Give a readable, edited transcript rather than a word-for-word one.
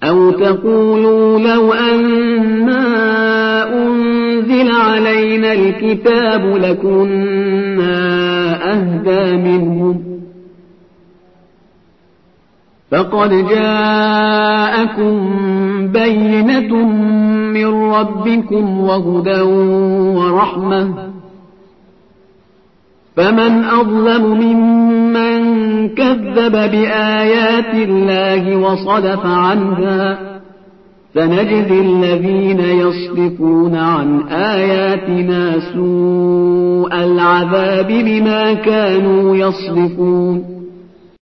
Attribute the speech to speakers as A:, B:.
A: أو تقولوا لو أنا أنزل علينا الكتاب لكنا أهدى منهم فقد جاءكم بينة من ربكم وهدى ورحمة فمن أظلم ممن كذب بآيات الله وصدف عنها سنجزي الذين يصدفون عن آياتنا سوء العذاب بما كانوا يصدفون